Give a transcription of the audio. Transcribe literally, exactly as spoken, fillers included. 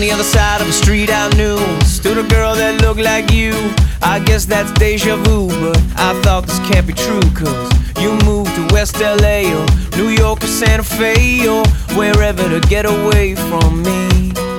the other side of the street I knew stood a girl that looked like you. I guess that's deja vu, but I thought this can't be true, cause you moved to West L A or New York or Santa Fe or wherever to get away from me.